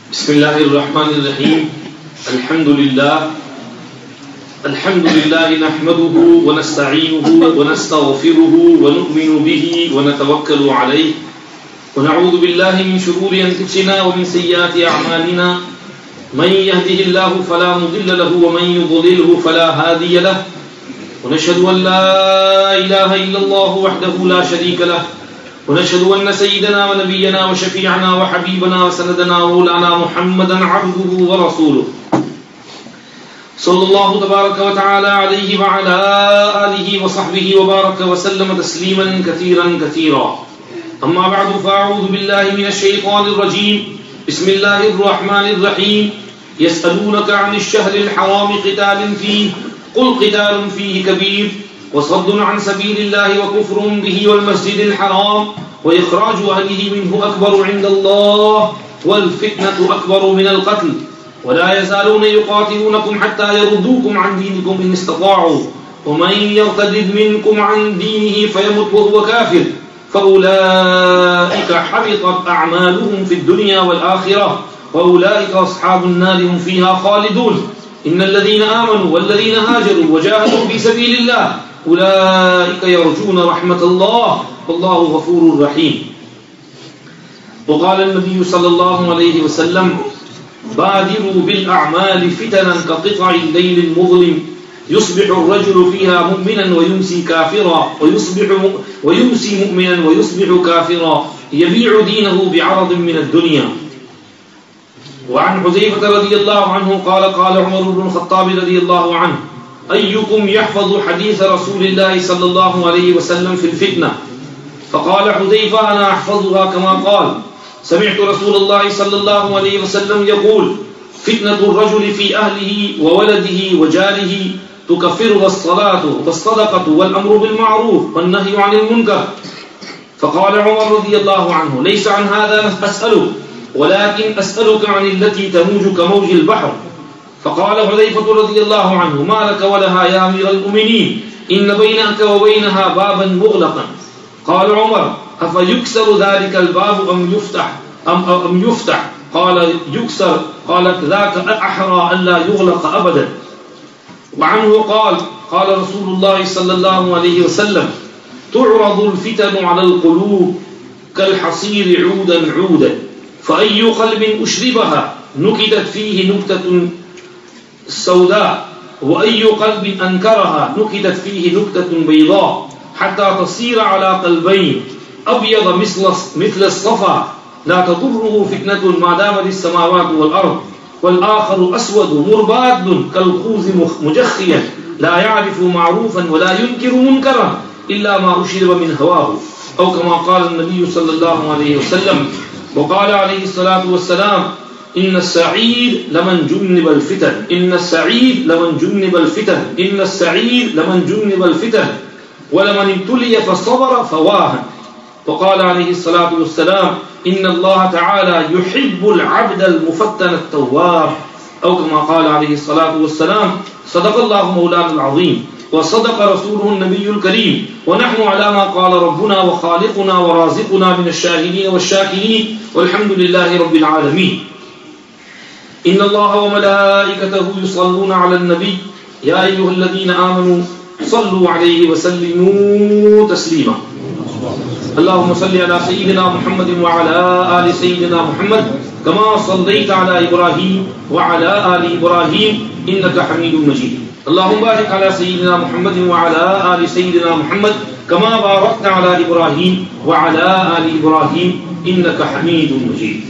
بسم الله الرحمن الرحيم. الحمد لله نحمده ونستعينه ونستغفره ونؤمن به ونتوكل عليه ونعوذ بالله من شرور أنفسنا ومن سيئات أعمالنا. من يهده الله فلا مضل له ومن يضلله فلا هادي له. ونشهد أن لا إله إلا الله وحده لا شريك له. ونشهد أن سيدنا ونبينا وشفيعنا وحبيبنا وسندنا ومولانا محمدا عبده ورسوله صلى الله تبارك وتعالى عليه وعلى آله وصحبه وبارك وسلم تسليما كثيرا كثيرا. أما بعد فأعوذ بالله من الشيطان الرجيم. بسم الله الرحمن الرحيم. يسألونك عن الشهر الحرام قتال فيه قل قتال فيه كبير وصد عن سبيل الله وكفر به والمسجد الحرام وإخراج أهله منه أكبر عند الله والفتنة أكبر من القتل ولا يزالون يقاتلونكم حتى يردوكم عن دينكم إن استطاعوا ومن يرتد منكم عن دينه فيمت وهو كافر فأولئك حبطت أعمالهم في الدنيا والآخرة وأولئك أصحاب النار هم فيها خالدون. إن الذين آمنوا والذين هاجروا وجاهدوا في سبيل الله أولئك يرجون رحمة الله والله غفور رحيم. وقال النبي صلى الله عليه وسلم بادروا بالأعمال فتنا كقطع الليل المظلم يصبح الرجل فيها مؤمنا ويمسي كافرا ويمسي مؤمنا ويصبح كافرا يبيع دينه بعرض من الدنيا. وعن حذيفة رضي الله عنه قال قال عمر بن الخطاب رضي الله عنه أيكم يحفظ حديث رسول الله صلى الله عليه وسلم في الفتنة؟ فقال حذيفة أنا أحفظها كما قال سمعت رسول الله صلى الله عليه وسلم يقول فتنة الرجل في أهله وولده وجاره تكفرها الصلاة والصدقة والأمر بالمعروف والنهي عن المنكر. فقال عمر رضي الله عنه ليس عن هذا أسألك ولكن أسألك عن التي تموج كموج البحر. فقال حذيفة رضي الله عنه ما لك ولها يا أمير المؤمنين إن بينك وبينها بابا مغلقا. قال عمر أفيكسر ذلك الباب أم يفتح قال يكسر قال ذاك أحرى ألا يغلق أبدا. وعنه قال قال رسول الله صلى الله عليه وسلم تعرض الفتن على القلوب كالحصير عودا عودا فأي قلب أشربها نكتت فيه نكتة سوداء وأي قلب أنكرها نكتت فيه نكتة بيضاء حتى تصير على قلبين أبيض مثل الصفا لا تضره فتنة ما دامت السماوات والأرض والآخر أسود مرباد كالخوذ مجخيا لا يعرف معروفا ولا ينكر منكرا إلا ما أشرب من هواه أو كما قال النبي صلى الله عليه وسلم. وقال عليه الصلاة والسلام إن السعيد لمن جنب الفتن إن السعيد لمن جنب الفتن إن السعيد لمن جنب الفتن ولمن ابتلي فصبر فواهن. وقال عليه الصلاة والسلام إن الله تعالى يحب العبد المفتن التواب أو كما قال عليه الصلاة والسلام صدق الله مولانا العظيم وصدق رسوله النبي الكريم ونحن على ما قال ربنا وخالقنا ورازقنا من الشاهدين والشاكرين والحمد لله رب العالمين. إن الله وملائكته يصلون على النبي يا أيها الذين آمنوا صلوا عليه وسلموا تسليما. اللهم صل على سيدنا محمد وعلى آل سيدنا محمد كما صليت على إبراهيم وعلى آل إبراهيم إنك حميد مجيد. اللهم بارك على سيدنا محمد وعلى آل سيدنا محمد كما باركت على إبراهيم وعلى آل إبراهيم إنك حميد مجيد.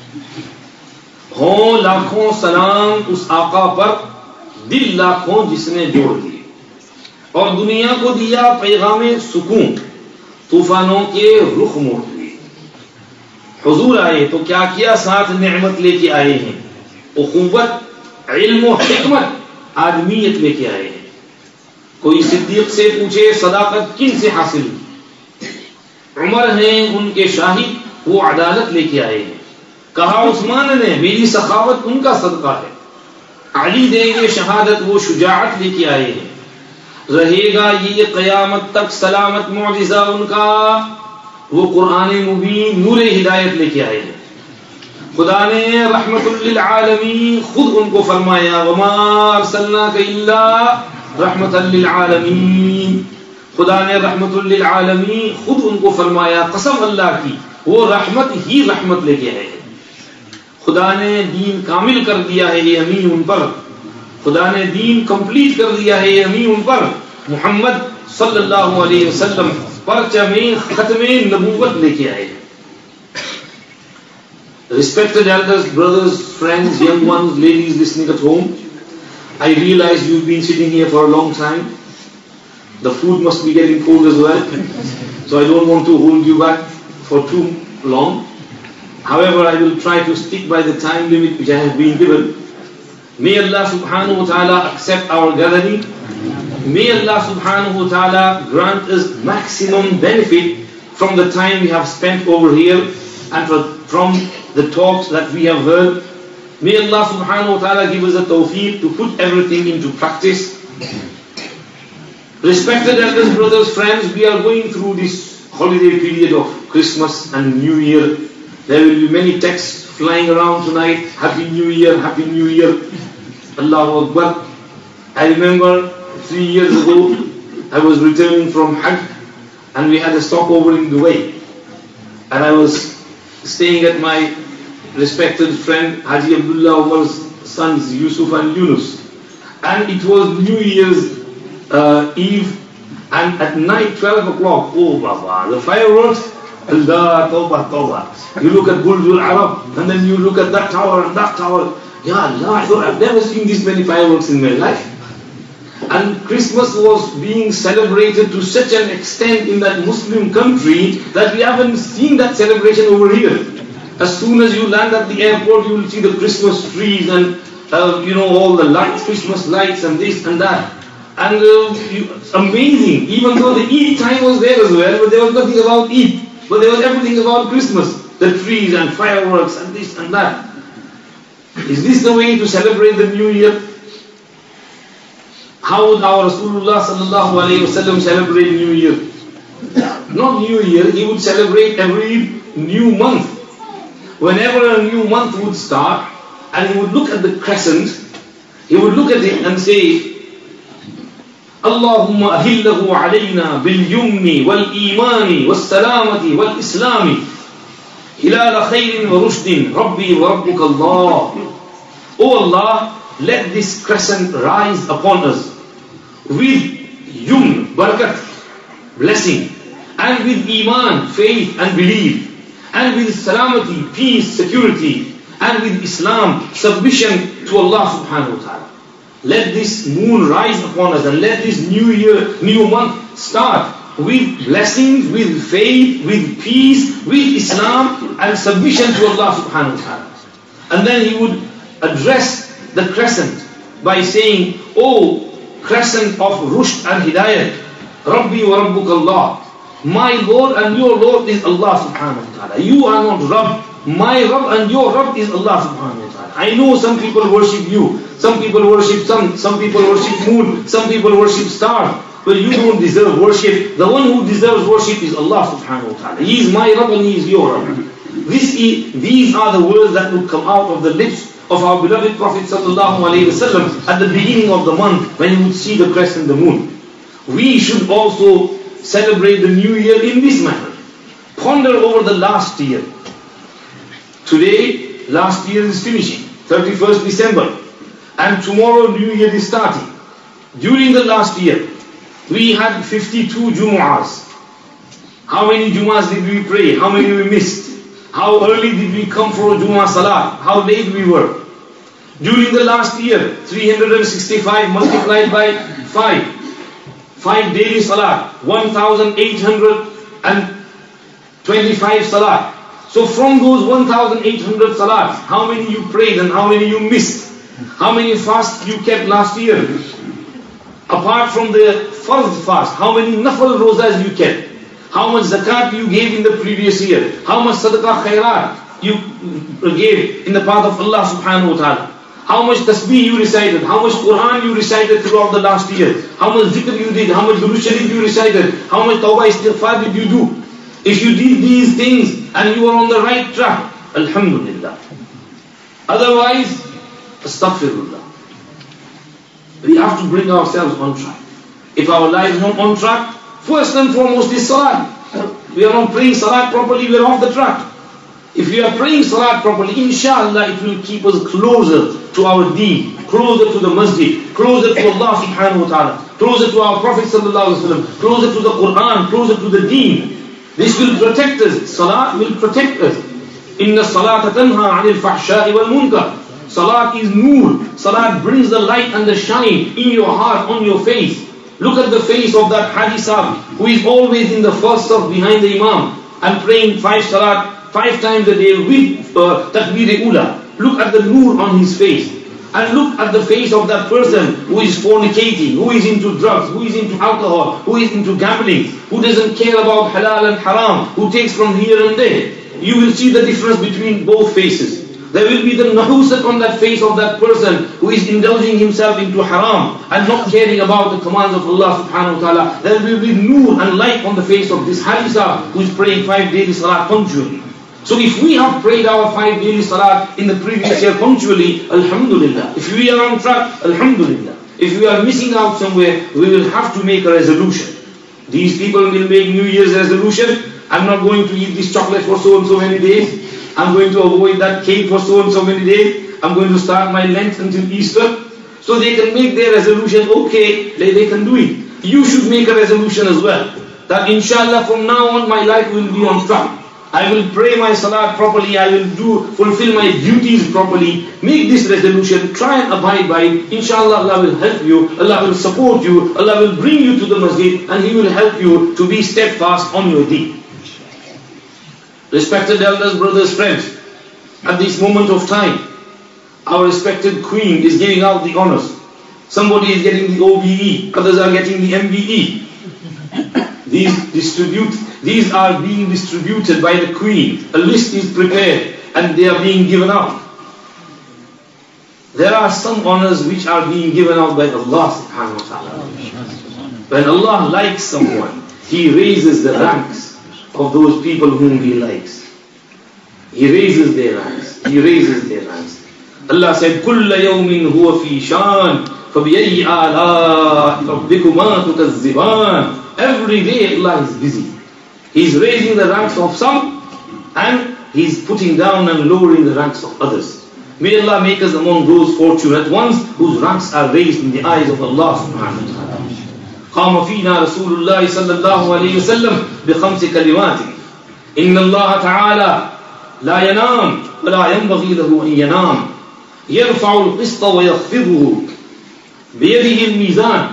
ہوں لاکھوں سلام اس آقا پر دل لاکھوں جس نے جوڑ دیے اور دنیا کو دیا پیغام سکون طوفانوں کے رخ موڑ دیے. حضور آئے تو کیا کیا ساتھ نعمت لے کے آئے ہیں اخوت علم و حکمت آدمیت لے کے آئے ہیں. کوئی صدیق سے پوچھے صداقت کن سے حاصل ہوئی؟ عمر ہیں ان کے شاہد وہ عدالت لے کے آئے ہیں. کہا عثمان نے میری سخاوت ان کا صدقہ ہے. علی دیں گے شہادت وہ شجاعت لے کے آئے ہیں. رہے گا یہ قیامت تک سلامت معجزہ ان کا وہ قرآن مبین نور ہدایت لے کے آئے ہیں. खुदा ने रहमतुल लिल आलमीन खुद उनको फरमाया, वमा अरसलनाका इल्ला रहमतल लिल आलमीन। खुदा ने रहमतुल लिल आलमीन खुद उनको फरमाया, कसम अल्लाह की, वो रहमत ही रहमत लेके आए हैं। खुदा ने दीन कामिल कर दिया है, ये अमीन उन पर। खुदा ने दीन कंप्लीट कर दिया है, ये अमीन उन पर। मोहम्मद सल्लल्लाहु अलैहि वसल्लम परचमे खत्मे नबूवत लेके आए हैं। Respected elders, brothers, friends, young ones, ladies listening at home, I realize you've been sitting here for a long time. The food must be getting cold as well, so I don't want to hold you back for too long. However, I will try to stick by the time limit which I have been given. May Allah subhanahu wa ta'ala accept our gathering. May Allah subhanahu wa ta'ala grant us maximum benefit from the time we have spent over here and from the talks that we have heard. May Allah subhanahu wa ta'ala give us a tawfiq to put everything into practice. Respected elders, brothers, friends, we are going through this holiday period of Christmas and New Year. There will be many texts flying around tonight. Happy New Year, Happy New Year. Allahu Akbar. I remember 3 years ago, I was returning from Hajj and we had a stopover in Dubai. And I was staying at my respected friend Haji Abdullah Umar's sons Yusuf and Yunus. And it was New Year's Eve, and at night 12 o'clock, oh Baba, the fireworks, Allah, Tawbah, Tawbah. You look at Burj Arab and then you look at that tower and that tower. Ya Allah, I thought I've never seen this many fireworks in my life. And Christmas was being celebrated to such an extent in that Muslim country that we haven't seen that celebration over here. As soon as you land at the airport, you will see the Christmas trees and all the lights, Christmas lights and this and that. And amazing, even though the Eid time was there as well, but there was nothing about Eid, but there was everything about Christmas, the trees and fireworks and this and that. Is this the way to celebrate the New Year? How would our Rasulullah sallallahu alayhi wasallam celebrate New Year? Not New Year, he would celebrate every new month. Whenever a new month would start, and he would look at the crescent, he would look at it and say, Allahumma ahillahu alayna bil yumni wal imani wal salamati wal islami hilala khayrin wa rushdin rabbi wa rabbuka Allah. O Allah, let this crescent rise upon us with yumn, barakat, blessing, and with iman, faith and belief, and with salamati, peace, security, and with Islam, submission to Allah subhanahu wa ta'ala. Let this moon rise upon us and let this new year, new month start with blessings, with faith, with peace, with Islam and submission to Allah subhanahu wa ta'ala. And then he would address the crescent by saying, O crescent of rushd and hidayat, Rabbi wa Rabbuka Allah. My Lord and your Lord is Allah subhanahu wa ta'ala. You are not Rabb. My Rabb and your Rabb is Allah subhanahu wa ta'ala. I know some people worship you, some people worship sun, some people worship moon, some people worship stars, but you don't deserve worship. The one who deserves worship is Allah subhanahu wa ta'ala. He is my Rabb and He is your Rabb. These are the words that would come out of the lips of our beloved Prophet sallallahu alaihi wasallam at the beginning of the month when he would see the crescent, the moon. We should also celebrate the new year in this manner. Ponder over the last year. Today, last year is finishing, 31st December, and tomorrow new year is starting. During the last year, we had 52 Jumu'ahs. How many Jumu'ahs did we pray? How many we missed? How early did we come for a Jumu'ah Salah? How late we were? During the last year, 365 multiplied by 5. 5 daily Salah, 1,825 Salah. So from those 1,800 Salahs, how many you prayed and how many you missed? How many fasts you kept last year? Apart from the Farz fast, how many Nafal Rozas you kept? How much Zakat you gave in the previous year? How much Sadaqah Khairat you gave in the path of Allah subhanahu wa ta'ala? How much Tasbih you recited? How much Quran you recited throughout the last year? How much Zikr you did? How much Durood Sharif you recited? How much Tawbah Istighfar did you do? If you did these things and you are on the right track, Alhamdulillah. Otherwise, astaghfirullah. We have to bring ourselves on track. If our life is not on track, first and foremost is salat. We are not praying salat properly, we are off the track. If we are praying salat properly, inshallah it will keep us closer to our deen, closer to the masjid, closer to Allah subhanahu wa ta'ala, closer to our Prophet sallallahu alaihi wasallam, closer to the Quran, closer to the deen. This will protect us. Salat will protect us. Inna salata tanha anil fahsha'i wal munkar. Salat is noor. Salat brings the light and the shine in your heart, on your face. Look at the face of that Haji Sahib who is always in the first saf behind the Imam and praying 5 times a day with takbir-e-ula. Look at the noor on his face. And look at the face of that person who is fornicating, who is into drugs, who is into alcohol, who is into gambling, who doesn't care about halal and haram, who takes from here and there. You will see the difference between both faces. There will be the nahusat on that face of that person who is indulging himself into haram and not caring about the commands of Allah subhanahu wa ta'ala. There will be noor and light on the face of this Hadisa who is praying 5 daily salat punctually. So if we have prayed our 5 daily salat in the previous year punctually, alhamdulillah. If we are on track, alhamdulillah. If we are missing out somewhere, we will have to make a resolution. These people will make New Year's resolution. I'm not going to eat this chocolate for so and so many days. I'm going to avoid that cake for so and so many days. I'm going to start my Lent until Easter. So they can make their resolution, okay, they can do it. You should make a resolution as well. That inshallah from now on my life will be on track. I will pray my salat properly, I will fulfill my duties properly. Make this resolution, try and abide by it. Inshallah Allah will help you, Allah will support you, Allah will bring you to the masjid and He will help you to be steadfast on your deen. Respected elders, brothers, friends, at this moment of time, our respected Queen is giving out the honors. Somebody is getting the OBE, others are getting the MBE. These are being distributed by the Queen. A list is prepared and they are being given out. There are some honors which are being given out by Allah subhanahu wa ta'ala. When Allah likes someone, He raises the ranks of those people whom He likes. He raises their ranks. He raises their ranks. Allah said, كُلَّ يَوْمٍ هُوَ فِي شَانٍ فَبِيَيِّ آلَاءِ رَبِّكُمَا تُكَذِّبَانِ. Every day Allah is busy. He's raising the ranks of some and He's putting down and lowering the ranks of others. May Allah make us among those fortunate ones whose ranks are raised in the eyes of Allah subhanahu wa ta'ala. قام فينا رسول الله صلى الله عليه وسلم بخمس كلمات إن الله تعالى لا ينام ولا ينبغي له أن ينام يرفع القسط ويخفضه بيده الميزان.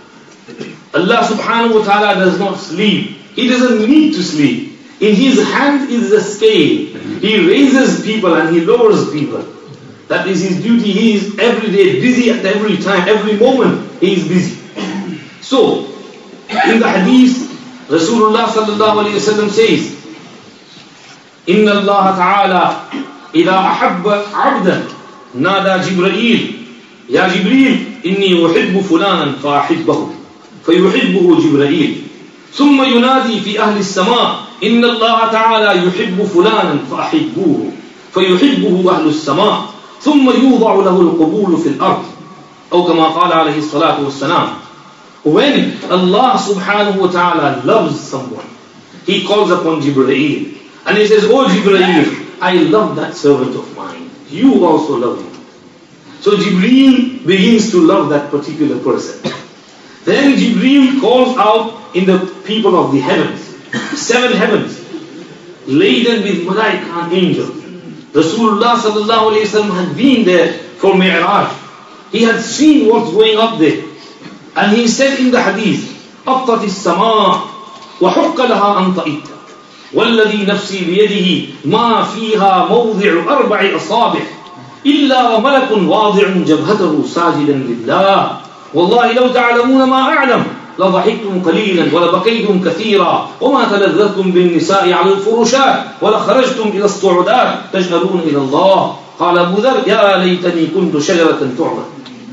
Allah subhanahu wa ta'ala does not sleep. He doesn't need to sleep. In His hand is the scale. He raises people and He lowers people. That is His duty. He is every day busy at every time, every moment He is busy. So, in the hadith, Rasulullah sallallahu alayhi wa sallam says, إِنَّ اللَّهَ تَعَالَى إِذَا أَحَبَّ عَبْدًا نَادَى جِبْرَئِيلِ يَا جِبْرِيلِ إِنِّي أُحِبُّ فُلَانًا فَأَحِبَّهُ فيحبه جبرائيل ثم ينادي في أهل السماء إن الله تعالى يحب فلانا فأحبوه فيحبه أهل السماء ثم يوضع له القبول في الأرض أو كما قال عليه الصلاة والسلام. When Allah subhanahu wa ta'ala loves someone, He calls upon Jibreel and He says, "Oh Jibreel, I love that servant of mine. You also love him." So Jibreel begins to love that particular person. Then Jibreel calls out in the people of the heavens, 7 heavens, laden with malaika and angels. Rasulullah sallallahu alayhi wa sallam had been there for Mi'raj. He had seen what's going up there. And he said in the hadith, أَطَّتِ السَّمَاء وَحُقَّ لَهَا أَنْ طَئِتَ وَالَّذِي نَفْسِي بِيَدِهِ مَا فِيهَا مَوْضِعُ 4 أَصَابِعٍ إِلَّا وَمَلَكٌ وَاضِعٌ جَبْهَتَهُ سَاجِدًا لِلَّهِ والله لو تعلمون ما أعلم لضحكتم قليلا ولبكيتم كثيرا وما تلذذتم بالنساء على الفرشات ولخرجتم إلى الصعودات تجهلون إلى الله قال أبو ذر يا ليتني كنت شجرة تعبد.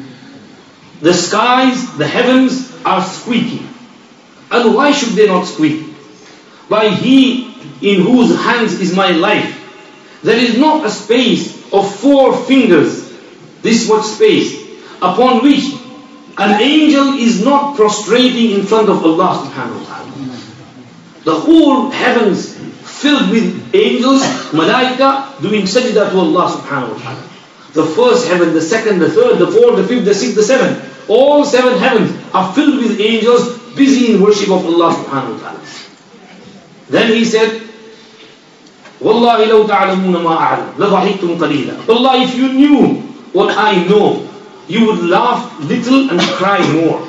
The skies, the heavens are squeaking. And why should they not squeak? By He in whose hands is my life. There is not a space of 4 fingers, this much space, upon which an angel is not prostrating in front of Allah subhanahu wa ta'ala. The whole heavens filled with angels, malaika, doing sajda to Allah subhanahu wa ta'ala. The first heaven, the second, the third, the fourth, the fifth, the sixth, the seventh. All 7 heavens are filled with angels busy in worship of Allah subhanahu wa ta'ala. Then he said, Wallahi law ta'lamuna ma a'lam, la dhahiktum qalila. Allah, if you knew what I know, you would laugh little and cry more.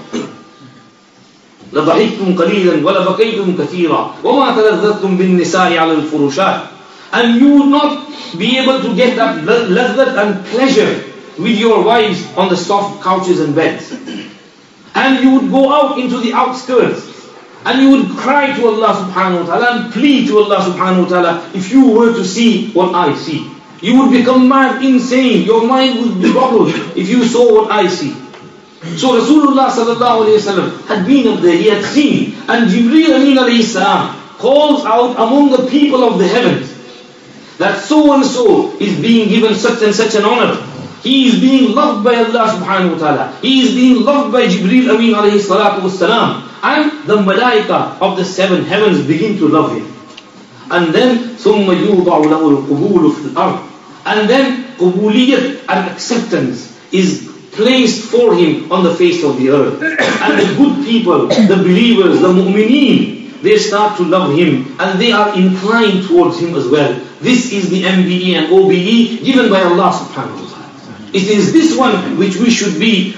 La dhahiktum qalilan wa la bakaytum kathira wa ma talazzattum bin nisa'i 'ala al-furushat. And you would not be able to get that ladhat and pleasure with your wives on the soft couches and beds. And you would go out into the outskirts and you would cry to Allah subhanahu wa ta'ala and plead to Allah subhanahu wa ta'ala if you were to see what I see. You would become mad, insane, your mind would be boggled if you saw what I see. So Rasulullah sallallahu alayhi wa sallam had been up there, he had seen, and Jibreel Ameen alayhi salam calls out among the people of the heavens that so and so is being given such and such an honor. He is being loved by Allah subhanahu wa ta'ala. He is being loved by Jibreel Ameen alayhi salatu wassalam. And the malaika of the 7 heavens begin to love him. And then ثُمَّ يُوضَعُ لَهُ الْقُبُولُ فِي الْأَرْضِ. And then qubuliyat and acceptance is placed for him on the face of the earth. And the good people, the believers, the mu'mineen, they start to love him and they are inclined towards him as well. This is the MBE and OBE given by Allah subhanahu wa ta'ala. It is this one which we should be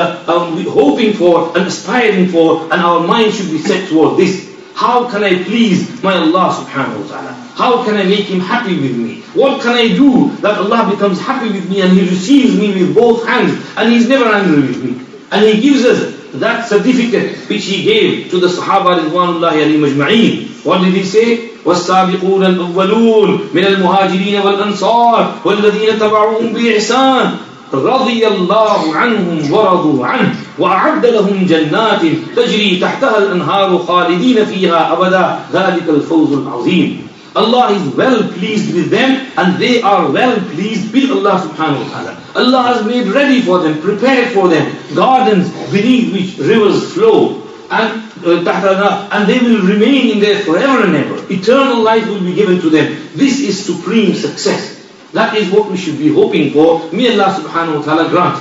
hoping for and aspiring for, and our mind should be set toward this. How can I please my Allah subhanahu wa ta'ala? How can I make him happy with me? What can I do that Allah becomes happy with me and he receives me with both hands and he's never angry with me? And he gives us that certificate which he gave to the Sahaba ridwanullahi alayhim ajma'een. What did he say? وَالسَّابِقُونَ الْأَوَّلُونَ مِنَ الْمُهَاجِرِينَ وَالْأَنصَارِ وَالَّذِينَ تَبَعُوهُمْ بِإِحْسَانٍ رضي الله عنهم ورضوا عنه وأعد لهم جنات تجري تحتها الأنهار خالدين فيها أبدا ذلك الفوز العظيم. Allah is well pleased with them and they are well pleased with Allah subhanahu wa ta'ala. Allah has made ready for them, prepared for them gardens beneath which rivers flow, and they will remain in there forever and ever. Eternal life will be given to them. This is supreme success. That is what we should be hoping for. May Allah subhanahu wa ta'ala grant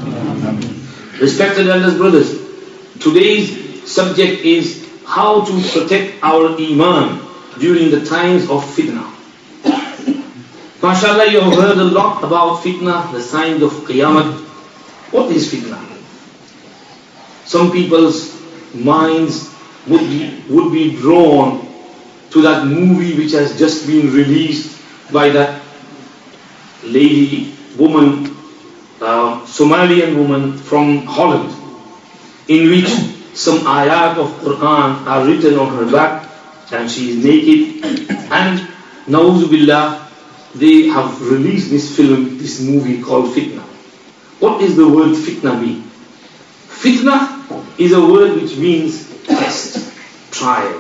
it. Respected elders, brothers, today's subject is how to protect our iman during the times of fitna. MashaAllah, you have heard a lot about fitna, the signs of Qiyamah. What is fitna? Some people's minds would be drawn to that movie which has just been released by that woman, Somalian woman from Holland, in which some ayat of Quran are written on her back and she is naked, and na'udhu billah, they have released this film, this movie called Fitna. What does the word fitna mean? Fitna is a word which means test, trial,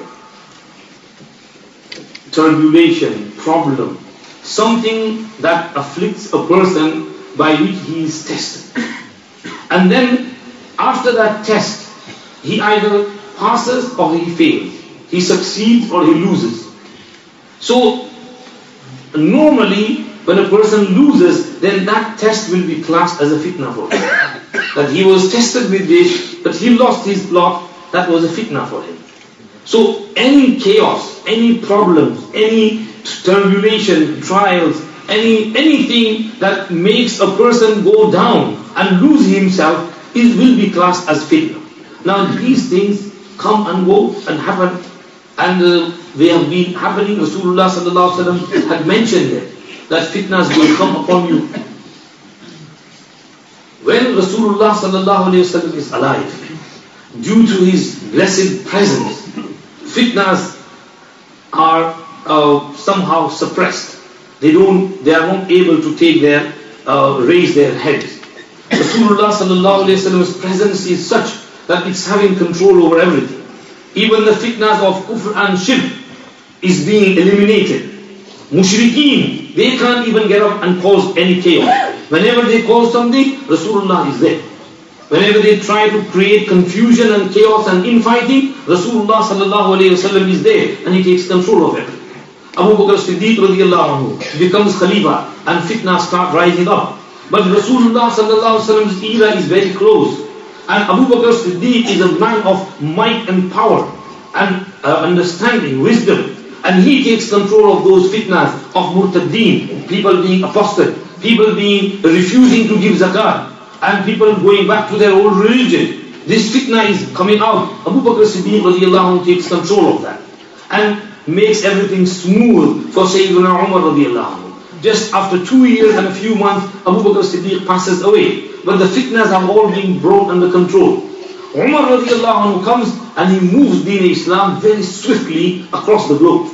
tribulation, problem, something that afflicts a person by which he is tested. And then after that test, he either passes or he fails. He succeeds or he loses. So normally when a person loses, then that test will be classed as a fitna for him. That he was tested with this, but he lost his plot, that was a fitna for him. So any chaos, any problems, any tribulation, trials, anything that makes a person go down and lose himself, it will be classed as fitna. Now these things come and go and happen, and they have been happening. Rasulullah sallallahu alaihi wasallam had mentioned that fitnas will come upon you. When Rasulullah sallallahu alaihi wasallam is alive, due to his blessed presence, fitnas are somehow suppressed. They are not able to raise their heads. Rasulullah sallallahu alaihi wasallam's presence is such that it's having control over everything. Even the fitnas of kufr and shirk is being eliminated. Mushrikeen, they can't even get up and cause any chaos. Whenever they cause something, Rasulullah is there. Whenever they try to create confusion and chaos and infighting, Rasulullah sallallahu alayhi wasallam is there and he takes control of everything. Abu Bakr Siddiq radiallahu anhu becomes Khalifa and fitna start rising up. But Rasulullah sallallahu alayhi wasallam's era is very close. And Abu Bakr Siddiq is a man of might and power and understanding, wisdom. And he takes control of those fitnas of murtaddeen, people being apostate, people being refusing to give zakat, and people going back to their old religion. This fitna is coming out. Abu Bakr Siddiq radiallahu anhu takes control of that and makes everything smooth for Sayyidina Umar radiallahu anhu. Just after 2 years and a few months, Abu Bakr Siddiq passes away. But the fitnas have all been brought under control. Umar radiallahu anhu comes and he moves Deen Islam very swiftly across the globe.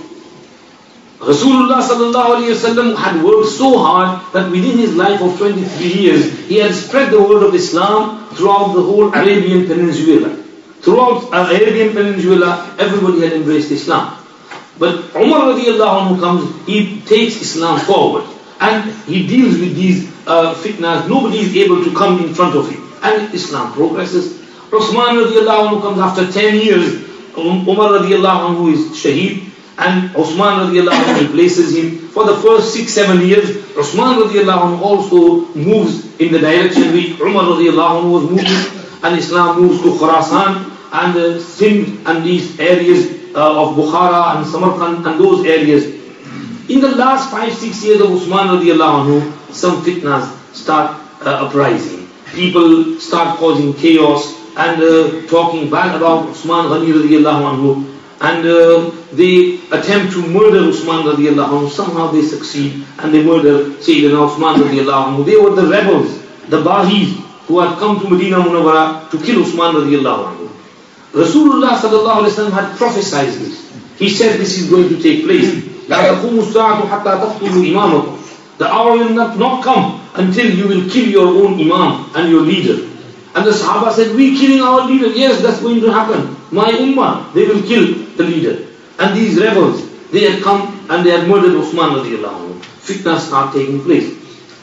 Rasulullah sallallahu alayhi wasallam had worked so hard that within his life of 23 years, he had spread the word of Islam throughout the whole Arabian Peninsula. Throughout Arabian Peninsula, everybody had embraced Islam. But Umar radiallahu anhu comes, he takes Islam forward and he deals with these fitnas. Nobody is able to come in front of him. And Islam progresses. Uthman radiallahu anhu comes after 10 years. Umar radiallahu anhu is shaheed. And Uthman radiallahu anhu replaces him. For the first 6-7 years, Uthman radiallahu anhu also moves in the direction which Umar radiallahu anhu was moving. And Islam moves to Khurasan and Sindh and these areas of Bukhara and Samarkand and those areas. In the last 5-6 years of Uthman radiallahu anhu, some fitnas start uprising. People start causing chaos and talking bad about Uthman Ghani radiallahu anhu. And they attempt to murder Uthman radiallahu anhu. Somehow they succeed and they murder Sayyidina Uthman radiallahu anhu. They were the rebels, the Bahis, who had come to Medina Munawwara to kill Uthman radiallahu anhu. Rasulullah sallallahu alayhi wa sallam had prophesied this. He said this is going to take place. لَا تَقُومُ السَّاعَةُ حَتَّى تَقْتُلُوا إِمَامَكُمْ. The hour will not come until you will kill your own imam and your leader. And the Sahaba said, we killing our leader? Yes, that's going to happen. My ummah, they will kill the leader. And these rebels, they had come and they had murdered Uthman radiallahu anhu. Fitna start taking place.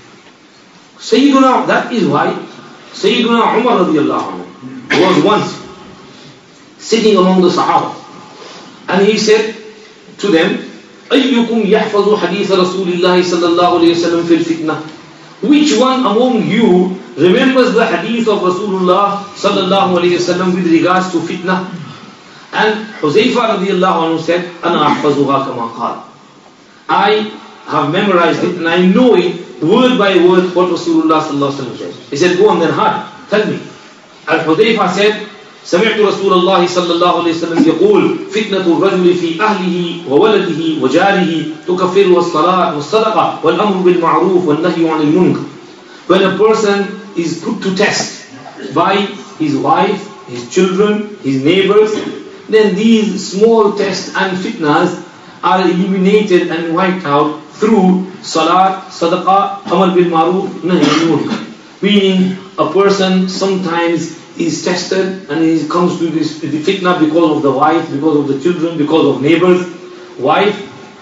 Sayyiduna, that is why Sayyiduna Umar radiallahu anhu was once sitting among the Sahaba. And he said to them, أَيُّكُمْ يَحْفَظُ حَدِيثَ رَسُولِ اللَّهِ صَلَّى اللَّهُ عَلَيْهِ وسلم فِي الْفِتْنَةِ. Which one among you remembers the hadith of Rasulullah sallallahu alayhi wasallam with regards to fitna? And Huzaifa radiallahu anhu said, أَنَا أَحْفَظُهَا كَمَا قَالَ. I have memorized it and I know it word by word what Rasulullah sallallahu alayhi wasallam said. He said, go on then hard, tell me. And Huzaifa said, سمعت رسول الله صلى الله عليه وسلم يقول فتنة الرجل في أهله وولده وجاره تكفره الصلاة والصدقة والأمر بالمعروف والنهي عن المنكر. When a person is put to test by his wife, his children, his neighbors, then these small tests and fitnas are eliminated and wiped out through salat, sadaqah, amal bil maruf, nahy anil munkar. Meaning a person sometimes is tested and he comes to the fitna because of the wife, because of the children, because of neighbors. Wife,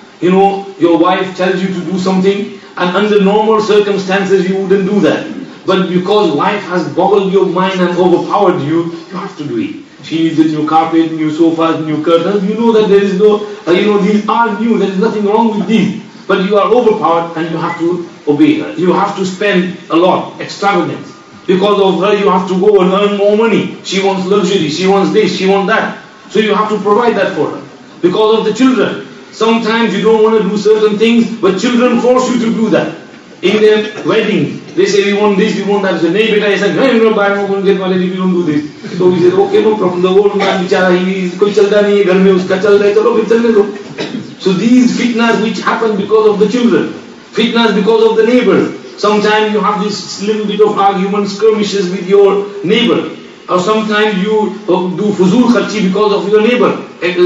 your wife tells you to do something and under normal circumstances you wouldn't do that. But because wife has boggled your mind and overpowered you, you have to do it. She needs a new carpet, new sofas, new curtains. You know that there is no, these are new, there is nothing wrong with these. But you are overpowered and you have to obey her. You have to spend a lot, extravagance. Because of her you have to go and earn more money. She wants luxury, she wants this, she wants that. So you have to provide that for her. Because of the children. Sometimes you don't want to do certain things, but children force you to do that. In their weddings, they say we want this, we want that. So, nahi beta, aisa nahi, I'm not going to get married if you don't do this. So we said, okay, no problem. The old man, bichara, koi chalta nahi hai, ghar mein uska chal raha hai, chalo, phir chalne do. So these fitnas which happen because of the children, fitnas because of the neighbors. Sometimes you have this little bit of argument, skirmishes with your neighbor. Or sometimes you do fuzul kharchi because of your neighbor.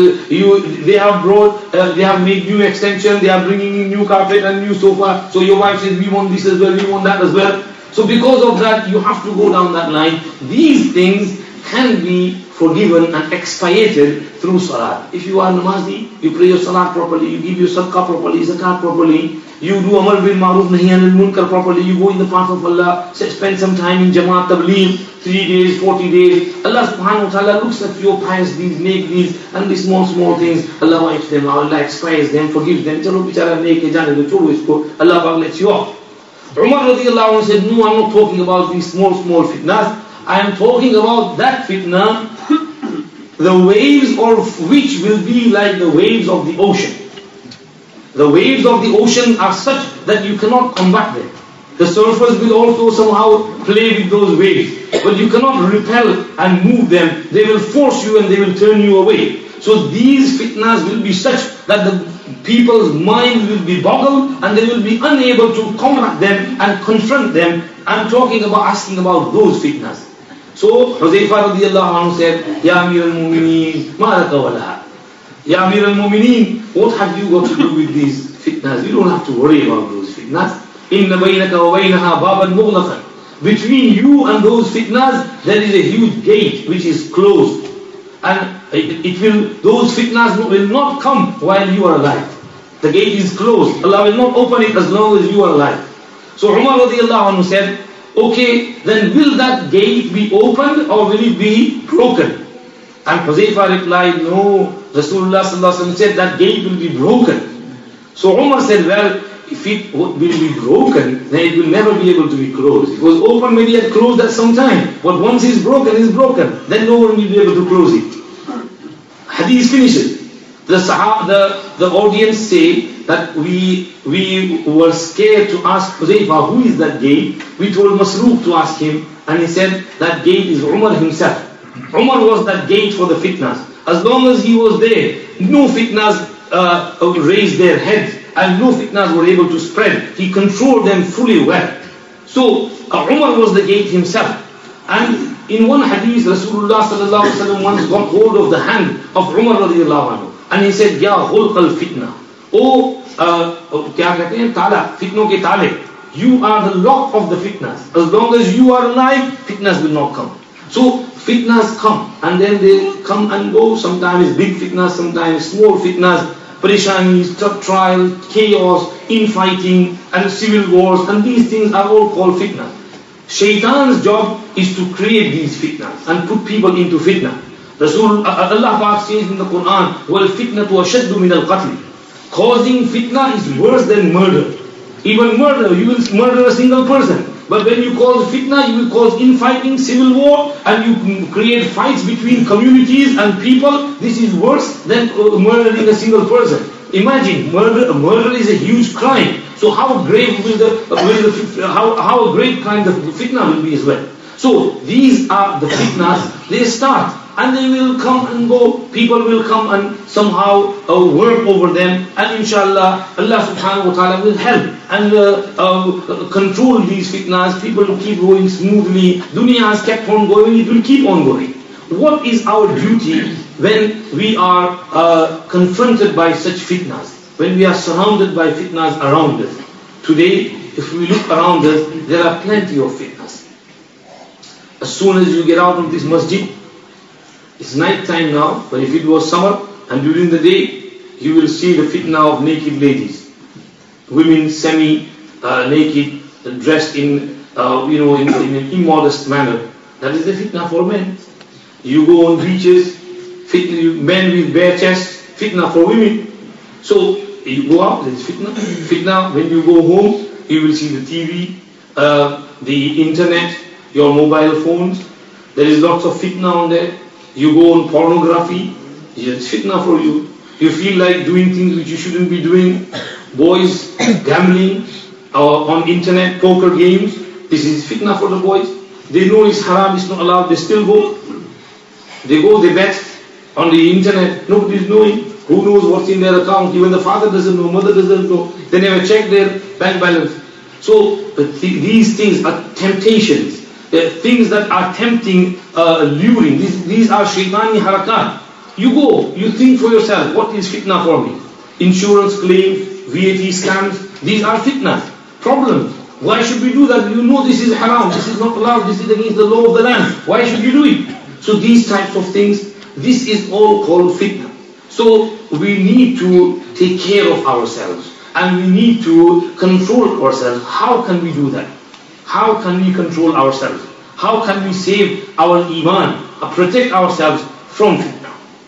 They have made new extension, they are bringing in new carpet and new sofa. So your wife says, we want this as well, we want that as well. So because of that, you have to go down that line. These things can be forgiven and expiated through salat. If you are namazi, you pray your salat properly, you give your sadaqah properly, zakat properly, you do amal bil ma'ruf nahi anil munkar properly, you go in the path of Allah, spend some time in Jamaat Tabligh, 3 days, 40 days. Allah subhanahu wa ta'ala looks at your pious deeds, make deeds, and these small things. Allah wipes them out, Allah expires them, forgives them. Chalo bichara make hai jane do, chodo isko. Allah Pak lets you off. Umar radiallahu anhu said, no, I'm not talking about these small fitnas. I am talking about that fitna, the waves of which will be like the waves of the ocean. The waves of the ocean are such that you cannot combat them. The surfers will also somehow play with those waves, but you cannot repel and move them. They will force you and they will turn you away. So these fitnas will be such that the people's mind will be boggled and they will be unable to combat them and confront them. I'm asking about those fitnas. So Huzaifa radiallahu anhu said, Ya Amir al-Mumineen, ma laka wa laha. Ya Amir al-Mumineen, what have you got to do with these fitnas? You don't have to worry about those fitnas. Inna baynaka wa baynaha baban mughlaqan. Between you and those fitnas, there is a huge gate which is closed. And those fitnas will not come while you are alive. The gate is closed. Allah will not open it as long as you are alive. So Umar radiallahu anhu said, okay, then will that gate be opened or will it be broken? And Huzaifa replied, no. Rasulullah sallallahu alaihi wasallam said that gate will be broken. So Umar said, well, if it will be broken, then it will never be able to be closed. It was open, maybe it closed at some time. But once it's broken, then no one will be able to close it. Hadith finishes. The audience say that we were scared to ask Huzaifa, who is that gate? We told Masruq to ask him, and he said that gate is Umar himself. Umar was that gate for the fitnas. As long as he was there, no fitnas raised their heads and no fitnas were able to spread. He controlled them fully well. So Umar was the gate himself. And in one hadith, Rasulullah sallallahu alaihi wasallam once got hold of the hand of Umar radiallahu anhu. And he said, Ya khulq al-fitna. Kya kehte hain? Tala, fitno ke tale. You are the lock of the fitnas. As long as you are alive, fitnas will not come. So fitnas come and then they come and go. Sometimes big fitnas, sometimes small fitnas, parishanis, trials, chaos, infighting and civil wars, and these things are all called fitnas. Shaitan's job is to create these fitnas and put people into fitna. Allah Pak says in the Quran, "Wal fitnatu ashaddu min al-qatl." Causing fitna is worse than murder. Even murder, you will murder a single person. But when you cause fitna, you will cause infighting, civil war, and you create fights between communities and people. This is worse than murdering a single person. Imagine, murder is a huge crime. So how grave how a great crime the fitna will be as well. So these are the fitnas. They start and they will come and go. People will come and somehow work over them, and inshallah Allah subhanahu wa ta'ala will help and control these fitnas. People will keep going smoothly. Dunya has kept on going, it will keep on going. What is our duty when we are confronted by such fitnas? When we are surrounded by fitnas around us? Today, if we look around us, there are plenty of fitnas. As soon as you get out of this masjid, it's night time now, but if it was summer and during the day, you will see the fitna of naked ladies. Women semi-naked, dressed in an immodest manner. That is the fitna for men. You go on beaches, men with bare chests, fitna for women. So you go out, there is fitna. Fitna, when you go home, you will see the TV, the internet, your mobile phones. There is lots of fitna on there. You go on pornography, it's fitna for you. You feel like doing things which you shouldn't be doing. Boys gambling on internet, poker games. This is fitna for the boys. They know it's haram, it's not allowed, they still go. They go, they bet on the internet. Nobody is knowing. Who knows what's in their account? Even the father doesn't know, mother doesn't know. They never check their bank balance. So these things are temptations. Things that are tempting, luring. These are shaitani harakat. You go, you think for yourself, what is fitna for me? Insurance claims, VAT scams, these are fitnas, problems. Why should we do that? You know this is haram, this is not allowed, this is against the law of the land. Why should you do it? So these types of things, this is all called fitna. So we need to take care of ourselves and we need to control ourselves. How can we do that? How can we control ourselves? How can we save our iman, protect ourselves from fitna?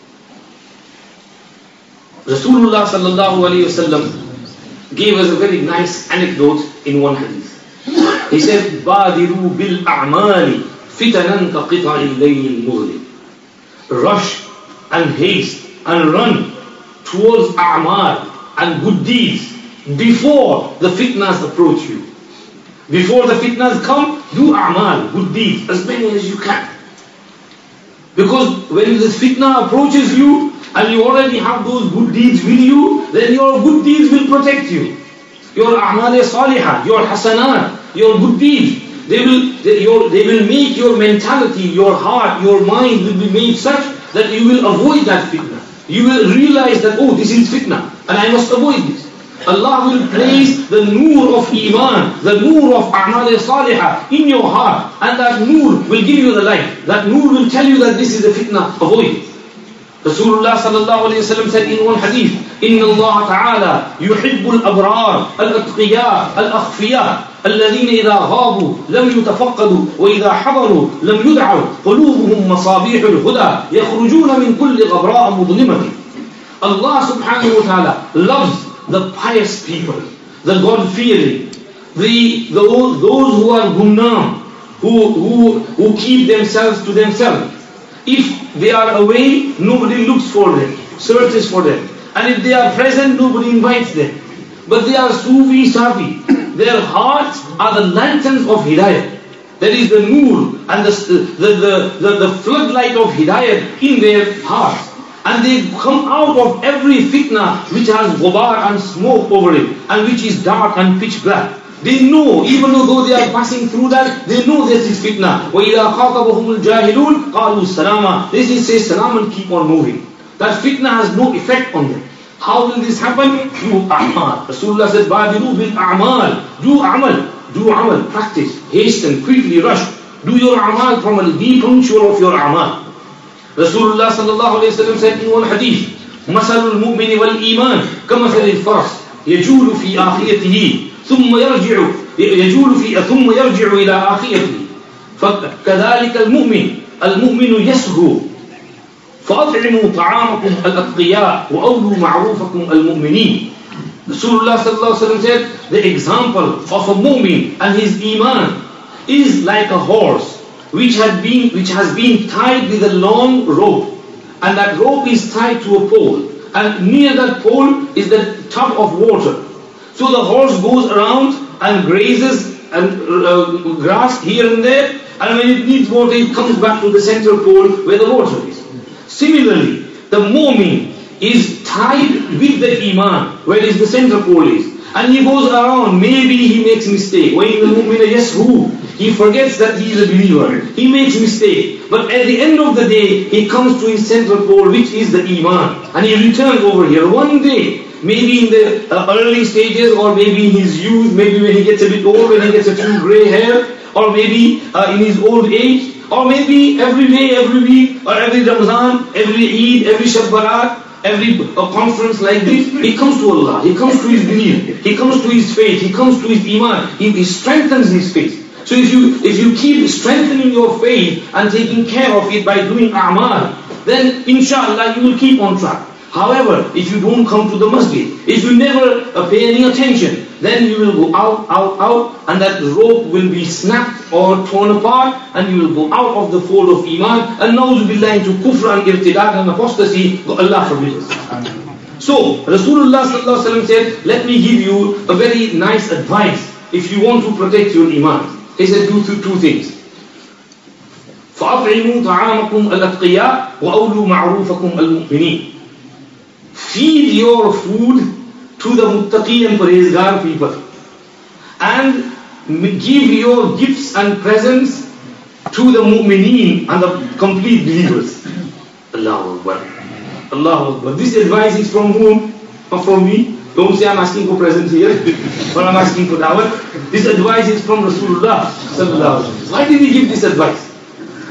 Rasulullah sallallahu alayhi wasallam gave us a very nice anecdote in one hadith. He said, "Badiru bil a'mali fitanan ka qita'il layl al-mughlib." Rush and haste and run towards a'mal and good deeds before the fitnas approach you. Before the fitnas come, do a'mal, good deeds, as many as you can. Because when the fitna approaches you and you already have those good deeds with you, then your good deeds will protect you. Your a'mal salihah, your hasanat, your good deeds, they will make your mentality, your heart, your mind will be made such that you will avoid that fitna. You will realize that, oh, this is fitna and I must avoid this. Allah will place the nur of iman, the nur of a'mal salihah in your heart, and that nur will give you the light. That nur will tell you that this is a fitna, avoid it. Rasulullah sallallahu alayhi wa sallam said in one hadith, إِنَّ اللَّهَ تَعَالَى يُحِبُّ الْأَبْرَارَ الْأَتْقِيَاءَ الْأَخْفِيَاءَ الَّذِينَ إِذَا غَابُوا لَمْ يُتَفَقَّدُوا وَإِذَا حَضَرُوا لَمْ يُدْعَوْا قُلُوبُهُمْ مَصَابِيحُ الْهُدَى يَخْرُجُونَ مِنْ كُلِّ غَبْرَاءَ مُظْلِمَةٍ. Allah subhanahu wa ta'ala loves the pious people, the God-fearing, those who are gumnam, who keep themselves to themselves. If they are away, nobody looks for them, searches for them. And if they are present, nobody invites them. But they are Sufi Safi. Their hearts are the lanterns of Hidayah. There is the nur and the floodlight of Hidayah in their hearts. And they come out of every fitna which has ghubar and smoke over it, and which is dark and pitch black. They know, even though they are passing through that, they know this is fitna. وَإِذَا خَاطَبَهُمُ الْجَاهِلُونَ قَالُوا السَّلَامَ. They just say salam and keep on moving. That fitna has no effect on them. How will this happen? Through a'mal. Rasulullah said, بَادِرُوا بِالْأَعْمَالِ. Do amal, practice, hasten, quickly rush. Do your a'mal properly, be punctual of your a'mal. Rasulullah sallallahu alayhi wa sallam said in one hadith, مَثَلُ الْمُؤْمِنِ وَالْإِيمَانِ كَمَثَلِ الْفَرَسِ يَجُولُ فِي آخِيَتِهِ ثم يرجع إلى آخيته فكذلك المؤمن يسهو فأطعموا طعامكم الأتقياء وأولوا معروفكم المؤمنين. Rasulullah sallallahu alaihi wasallam said, the example of a mu'min and his iman is like a horse which has been tied with a long rope, and that rope is tied to a pole, and near that pole is the tub of water. So the horse goes around and grazes and grass here and there, and when it needs water, it comes back to the central pole where the water is. Similarly, the mu'min is tied with the iman, where is the central pole is, and he goes around. Maybe he makes mistake. He forgets that he is a believer. He makes mistake, but at the end of the day, he comes to his central pole, which is the iman, and he returns over here one day. Maybe in the early stages, or maybe in his youth, maybe when he gets a bit old, when he gets a few grey hair, or maybe in his old age, or maybe every day, every week, or every Ramazan, every Eid, every Shab Barat, every conference like this, he comes to Allah, he comes to his belief, he comes to his faith, he comes to his iman, he strengthens his faith. So if you keep strengthening your faith and taking care of it by doing a'mal, then inshallah you will keep on track. However, if you don't come to the masjid, if you never pay any attention, then you will go out, and that rope will be snapped or torn apart, and you will go out of the fold of iman, and na'udhu billah into kufr and irtidad and apostasy. Allah forbid us. So, Rasulullah sallallahu alaihi wasallam said, let me give you a very nice advice if you want to protect your iman. He said, do two things. فَأَطْعِمُوا طَعَامَكُمْ الْأَتْقِيَاءَ وَأَوْلُوا مَعْرُوفَكُمْ الْمُؤْمِنِينَ. Feed your food to the muttaqi and parhezgar people, and give your gifts and presents to the mu'mineen and the complete believers. Allahu Akbar. Allahu Akbar. This advice is from whom? From me. Don't say I'm asking for presents here, or I'm asking for dawah. This advice is from Rasulullah sallallahu alaihi wasallam. Why did he give this advice?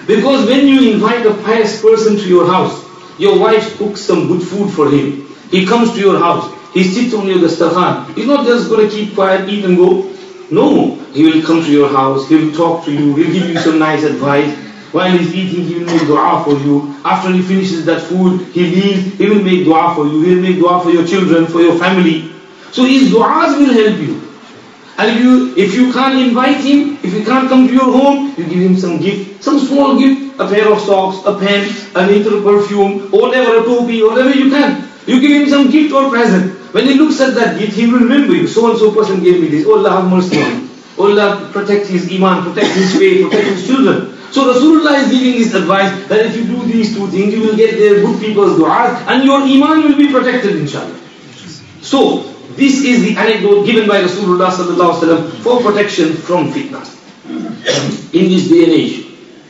Because when you invite a pious person to your house, your wife cooks some good food for him. He comes to your house. He sits on your dastarkhan. He's not just going to keep quiet, eat and go. No, he will come to your house. He will talk to you. He'll give you some nice advice. While he's eating, he will make dua for you. After he finishes that food, he leaves. He will make dua for you. He will make dua for your children, for your family. So his du'as will help you. And if you can't invite him, if he can't come to your home, you give him some gift, some small gift, a pair of socks, a pen, a little perfume, or whatever, a topi, whatever you can. You give him some gift or present. When he looks at that gift, he will remember you. So and so person gave me this. Oh Allah, have mercy on him. Oh Allah, protect his iman, protect his faith, protect his children. So Rasulullah is giving this advice that if you do these two things, you will get their good people's du'as and your iman will be protected, inshallah. So, this is the anecdote given by Rasulullah sallallahu alaihi wasallam for protection from fitna. In this day and age,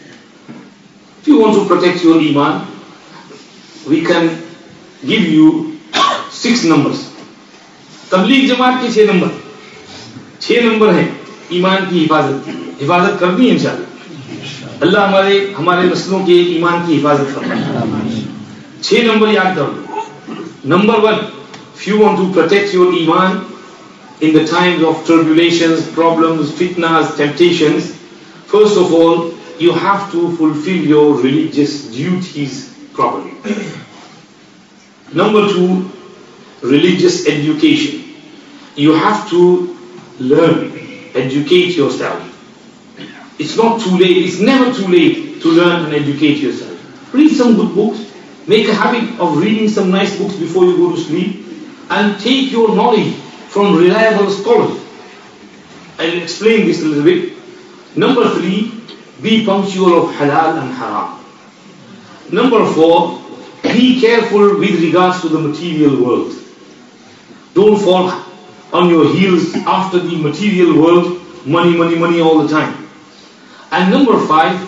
if you want to protect your iman, we can give you 6 numbers. तबलीग जमात के 6 number, 6 number हैं ईमान की हिफाजत करनी है इंशाअल्लाह। अल्लाह हमारे नस्लों के ईमान की हिफाजत फरमाए। 6 नंबर याद करो। Number 1, if you want to protect your iman in the times of tribulations, problems, fitnas, temptations, first of all, you have to fulfill your religious duties properly. Number 2, religious education. You have to learn, educate yourself. It's not too late, it's never too late to learn and educate yourself. Read some good books, make a habit of reading some nice books before you go to sleep, and take your knowledge from reliable scholars. I'll explain this a little bit. Number 3, be punctual of halal and haram. Number 4, be careful with regards to the material world. Don't fall on your heels after the material world, money, money, money all the time. And number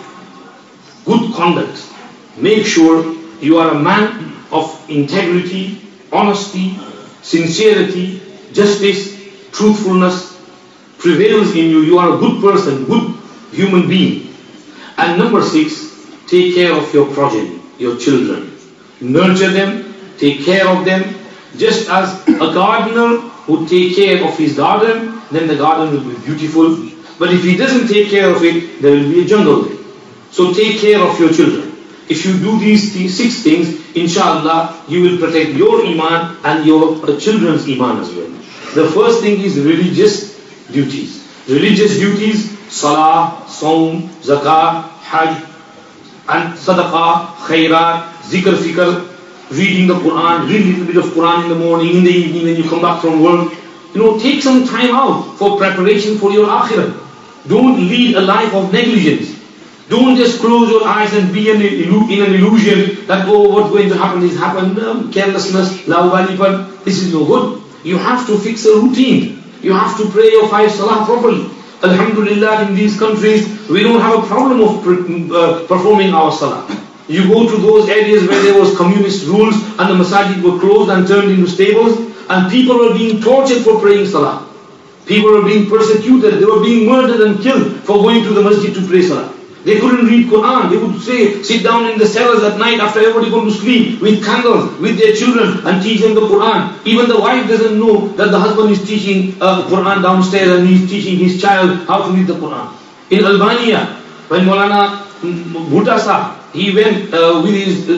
5, good conduct. Make sure you are a man of integrity, honesty, sincerity, justice, truthfulness prevails in you. You are a good person, good human being. And number 6, take care of your progeny, your children. Nurture them, take care of them. Just as a gardener would take care of his garden, then the garden will be beautiful. But if he doesn't take care of it, there will be a jungle there. So take care of your children. If you do these 6 things, inshallah, you will protect your iman and your children's iman as well. The first thing is religious duties. Religious duties, salah, saum, zakah, hajj, and sadaqah, khairat, zikr, fikr, reading the Quran, read a little bit of Quran in the morning, in the evening when you come back from work. Take some time out for preparation for your akhirah. Don't lead a life of negligence. Don't just close your eyes and be in an illusion that, oh, what's going to happen is happen. Carelessness, laubalipan, this is no good. You have to fix a routine. You have to pray your 5 salah properly. Alhamdulillah, in these countries, we don't have a problem of performing our salah. You go to those areas where there was communist rules and the masajid were closed and turned into stables, and people were being tortured for praying salah. People were being persecuted, they were being murdered and killed for going to the masjid to pray salah. They couldn't read Quran. They would say, sit down in the cellars at night after everybody gone to sleep with candles, with their children, and teach them the Quran. Even the wife doesn't know that the husband is teaching Quran downstairs and he's teaching his child how to read the Quran. In Albania, when Maulana Bhutta Sahib, he went with his,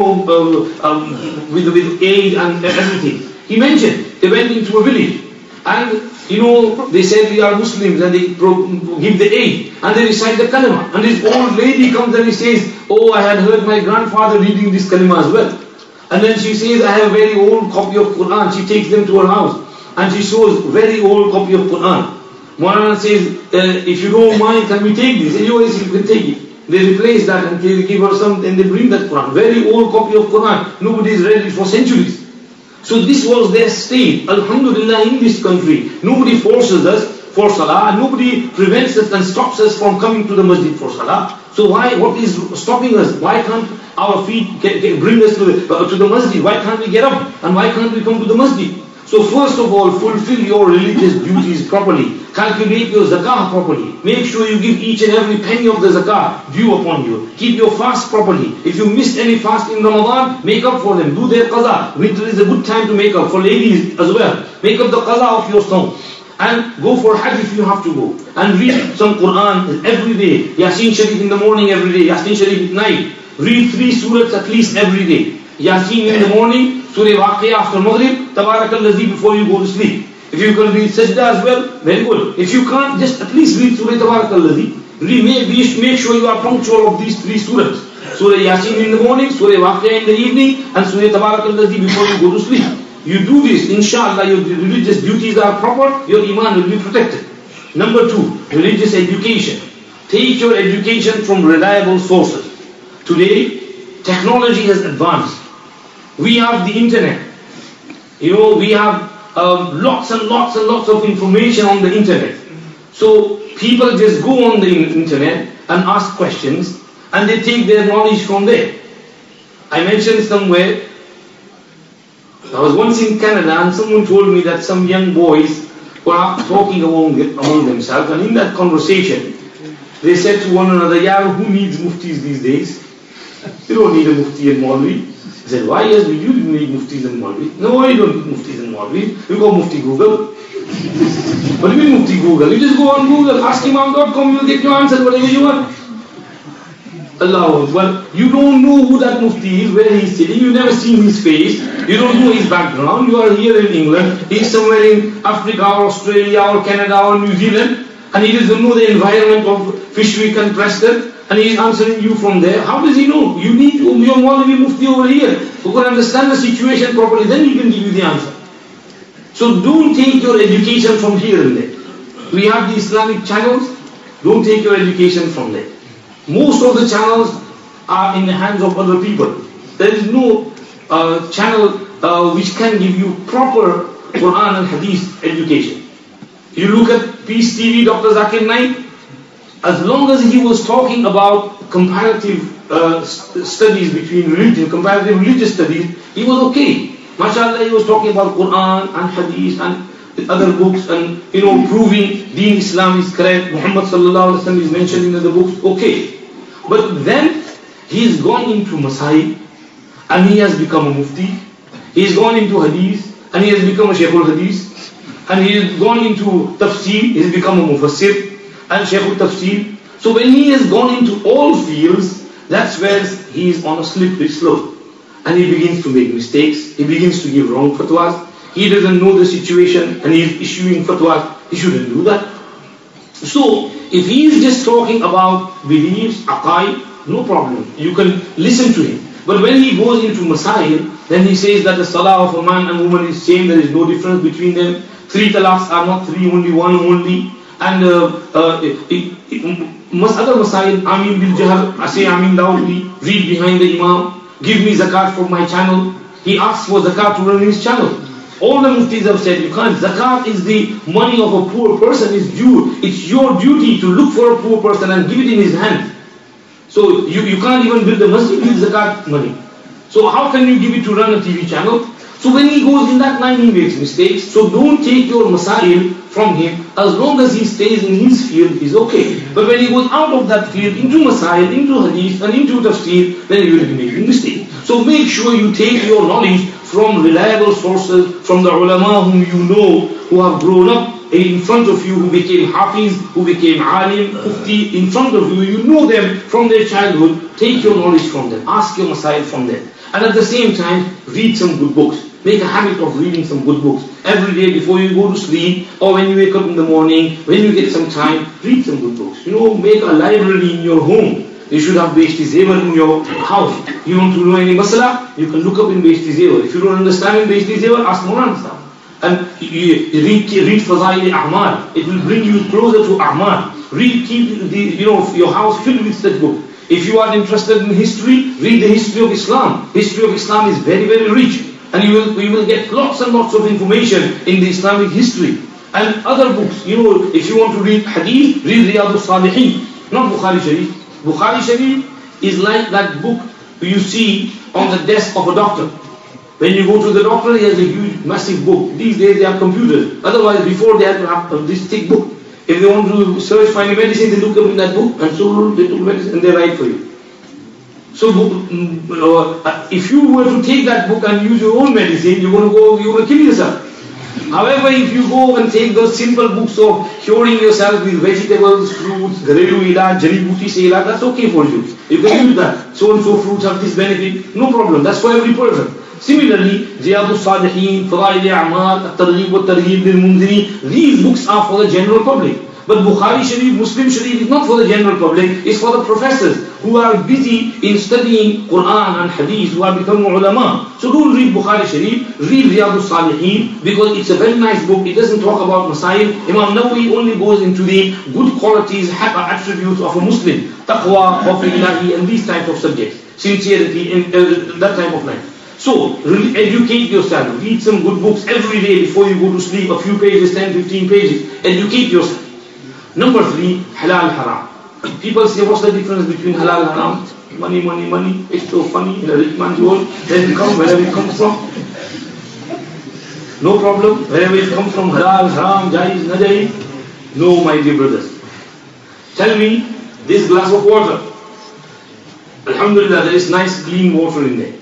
with aid and everything. He mentioned, they went into a village and they said we are Muslims and they give the aid and they recite the kalima. And this old lady comes and he says, oh, I had heard my grandfather reading this kalima as well. And then she says, I have a very old copy of Quran. She takes them to her house and she shows a very old copy of Quran. Maulana says, if you don't mind, can we take this? And you can take it. They replace that and they give her some, and they bring that Quran. Very old copy of Quran. Nobody has read it for centuries. So this was their state. Alhamdulillah, in this country, nobody forces us for salah, and nobody prevents us and stops us from coming to the masjid for salah. So what is stopping us? Why can't our feet bring us to the masjid? Why can't we get up? And why can't we come to the masjid? So first of all, fulfill your religious duties properly. Calculate your zakah properly. Make sure you give each and every penny of the zakah due upon you. Keep your fast properly. If you missed any fast in Ramadan, make up for them. Do their qaza. Winter is a good time to make up. For ladies as well. Make up the qaza of your sawm. And go for Hajj if you have to go. And read some Quran every day. Yasin Sharif in the morning every day. Yasin Sharif at night. Read 3 surahs at least every day. Yasin in the morning, Surah Waqiyah after Maghrib, Tabarakalladhi before you go to sleep. If you can read Sajda as well, very good. If you can't, just at least read Surah Tabarakalladhi. Make sure you are punctual of these 3 surahs. Surah Yasin in the morning, Surah Waqiyah in the evening, and Surah Tabarakalladhi before you go to sleep. You do this, inshallah, your religious duties are proper, your iman will be protected. Number 2, religious education. Take your education from reliable sources. Today, technology has advanced. We have the internet. We have lots and lots of information on the internet. So people just go on the internet and ask questions and they take their knowledge from there. I mentioned somewhere, I was once in Canada and someone told me that some young boys were talking among themselves, and in that conversation they said to one another, "Yeah, who needs muftis these days? You don't need a mufti and Maulvi." I said, "Why? Yes, you didn't need muftis and Maulvi." "No, you don't need muftis and Maulvi. You got Mufti Google." "What do you mean Mufti Google? You just go on Google, ask imam.com, you'll get your answer, whatever you want." Allah, well, you don't know who that mufti is, where he's sitting, you've never seen his face, you don't know his background, you are here in England, he's somewhere in Africa or Australia or Canada or New Zealand, and he doesn't know the environment of Fishwick and Preston, and he's answering you from there. How does he know? You need your Maulvi Mufti over here who can understand the situation properly, then he can give you the answer. So don't take your education from here and there. We have the Islamic channels, don't take your education from there. Most of the channels are in the hands of other people. There is no channel which can give you proper Quran and Hadith education. You look at Peace TV, Dr. Zakir Naik, as long as he was talking about comparative studies between religion, comparative religious studies, he was okay. MashaAllah, he was talking about Quran and Hadith and other books and proving Deen Islam is correct, Muhammad sallallahu alaihi wasallam is mentioned in other books, okay. But then he's gone into Masail and he has become a Mufti. He's gone into Hadith and he has become a Shaykhul Hadith. And he has gone into Tafsir, he has become a Mufassir and Shaykhul Tafsir. So when he has gone into all fields, that's where he is on a slippery slope. And he begins to make mistakes, he begins to give wrong fatwas. He doesn't know the situation and he is issuing fatwas. He shouldn't do that. So, if he is just talking about beliefs, aqaid, no problem. You can listen to him. But when he goes into Masail, then he says that the salah of a man and woman is same, there is no difference between them. 3 talaqs are not 3, only 1 only. And other Masail, Ameen bil Jahr, I say Ameen loudly, read behind the Imam, give me zakat for my channel. He asks for zakat to run his channel. All the muftis have said, you can't. Zakat is the money of a poor person, is due. It's your duty to look for a poor person and give it in his hand. So you can't even build a masjid with zakat money. So how can you give it to run a TV channel? So when he goes in that line, he makes mistakes. So don't take your masail from him. As long as he stays in his field, he's okay. But when he goes out of that field, into masail, into hadith, and into tafsir, then he will be making mistakes. So make sure you take your knowledge from reliable sources, from the ulama whom you know, who have grown up in front of you, who became hafiz, who became alim, mufti, in front of you. You know them from their childhood. Take your knowledge from them. Ask your masail from them. And at the same time, read some good books. Make a habit of reading some good books. Every day before you go to sleep, or when you wake up in the morning, when you get some time, read some good books. Make a library in your home. You should have Beheshti Zevar in your house. You want to know any masala? You can look up in Beheshti Zevar. If you don't understand in Beheshti Zevar, ask Mawlana Sahab. And you read Fazail A'mal. It will bring you closer to A'mal. Keep your house filled with such book. If you are interested in history, read the history of Islam. History of Islam is very, very rich. And you will get lots and lots of information in the Islamic history. And other books, if you want to read Hadith, read Riyadus Salihin, not Bukhari Sharif. Bukhari Sharif is like that book you see on the desk of a doctor. When you go to the doctor, he has a huge, massive book. These days they have computers. Otherwise, before they had to have this thick book. If they want to search for any medicine, they look up in that book, and so they took medicine and they write for you. So, if you were to take that book and use your own medicine, you're going to kill yourself. However, if you go and take those simple books of curing yourself with vegetables, fruits, gharelu ilaj, jari booty se ilaj, that's okay for you. You can use that. So and so fruits have this benefit, no problem. That's for every person. Similarly, Ziyadus Salihin, Fadail A'mal, At-Targhib wa Targhib lil Mundhiri, these books are for the general public. But Bukhari Sharif, Muslim Sharif is not for the general public, it's for the professors who are busy in studying Quran and Hadith, who are becoming ulama. So don't read Bukhari Sharif, read Riyadus Salihin, because it's a very nice book. It doesn't talk about Masail. Imam Nawawi only goes into the good qualities, attributes of a Muslim, taqwa, khawf ilahi, and these types of subjects, sincerity, and that type of life. So, educate yourself, read some good books every day before you go to sleep, a few pages, 10, 15 pages, educate yourself. Number 3, halal haram. People say, what's the difference between halal and haram? Money, money, money. It's so funny in a rich man's world. Then come wherever it comes from. No problem. Wherever it comes from, halal, haram, jaiz, najaiz. No, my dear brothers. Tell me, this glass of water. Alhamdulillah, there is nice clean water in there.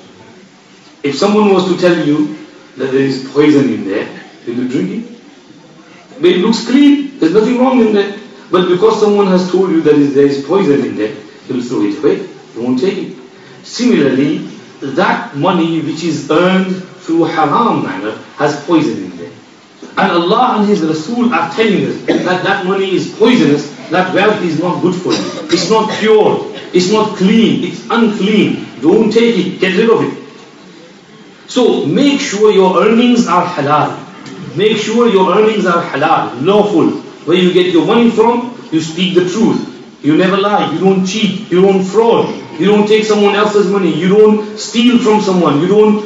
If someone was to tell you that there is poison in there, will you drink it? But it looks clean, there's nothing wrong in there. But because someone has told you that there is poison in there, you will throw it away, you won't take it. Similarly, that money which is earned through haram manner has poison in there. And Allah and His Rasul are telling us that that money is poisonous, that wealth is not good for you. It's not pure, it's not clean, it's unclean. Don't take it, get rid of it. So make sure your earnings are halal. Make sure your earnings are halal, lawful. Where you get your money from, you speak the truth. You never lie, you don't cheat, you don't fraud, you don't take someone else's money, you don't steal from someone, you don't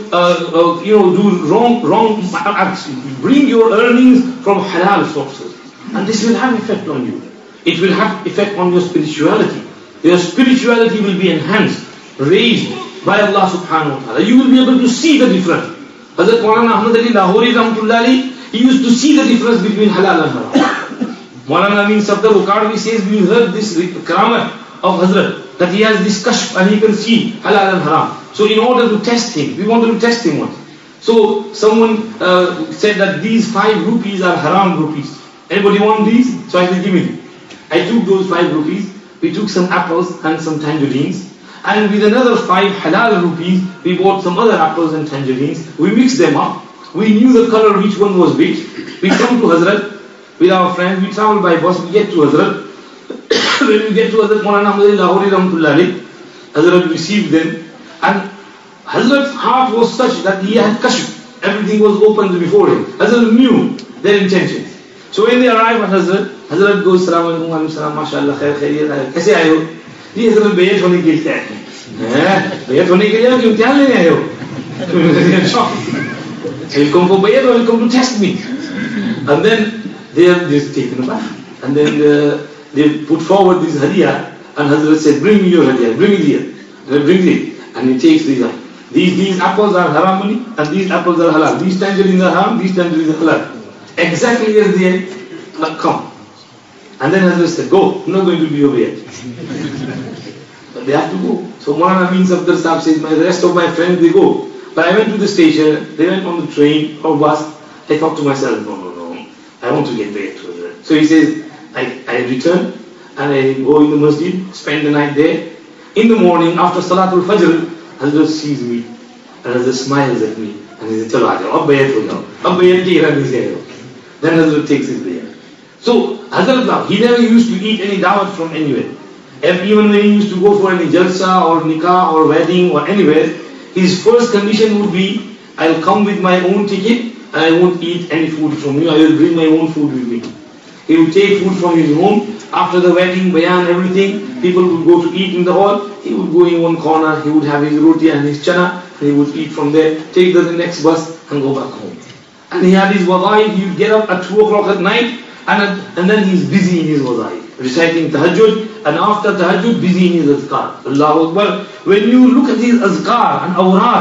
do wrong acts. Bring your earnings from halal sources. And this will have effect on you. It will have effect on your spirituality. Your spirituality will be enhanced, raised by Allah subhanahu wa ta'ala. You will be able to see the difference. Hazrat Maulana Ahmad Ali Lahori Rahmatullahi, he used to see the difference between halal and haram. Maulana Amin Safdar Ukadwi says, we heard this karamat of Hazrat, that he has this kashf and he can see halal and haram. So in order to test him, we wanted to test him once. So someone said that these 5 rupees are haram rupees. Anybody want these? So I said, give me. I took those 5 rupees, we took some apples and some tangerines, and with another 5 halal rupees, we bought some other apples and tangerines. We mixed them up. We knew the color, which one was which. We come to Hazrat with our friends. We travel by bus. We get to Hazrat. When we get to Hazrat Maulana Ahmad Ali Lahori Rahmatullahi, Hazrat received them. And Hazrat's heart was such that he had kashf. Everything was opened before him. Hazrat knew their intentions. So when they arrived at Hazrat goes, Salaam alaikum, salam, mashallah, khair, khairiyat, kaise aaye ho? जी असल में बेहद होने के लिए हैं, बेहद होने के लिए आप इम्तिहान लेने आए हो? Welcome for bayat, welcome to test me. And then they are just taken aback. And then they put forward this hadiah, and Hazrat said, bring me your hadiah, bring it here. And brings it, and he takes these up. These apples are haram money, and these apples are halal. These tangerines are haram, these tangerines are halal. Exactly as they come. And then Hazrat said, go, I'm not going to be over yet. But they have to go. So Maulana Amin Safdar Sahib says, the rest of my friends, they go. But I went to the station, they went on the train or bus. I thought to myself, no, I want to get back to Hazrat. So he says, I return and I go in the masjid, spend the night there. In the morning, after Salatul Fajr, Hazrat sees me and Hazrat smiles at me and he says, chalo aaja, ab bayat ho jao, ab bayat ki irani se aayo. Then Hazrat takes his bayat. So Hazrat, he never used to eat any dawat from anywhere. Even when he used to go for any jalsa or nikah or wedding or anywhere, his first condition would be, I'll come with my own ticket and I won't eat any food from you, I will bring my own food with me. He would take food from his home. After the wedding, bayan, everything, people would go to eat in the hall. He would go in one corner, he would have his roti and his chana, and he would eat from there, take the next bus and go back home. And he had his wadai, he would get up at 2 o'clock at night, and then he's busy in his wadai, reciting tahajjud, and after tahajjud, busy in his azkar. Allahu Akbar. When you look at his azkar and awrad,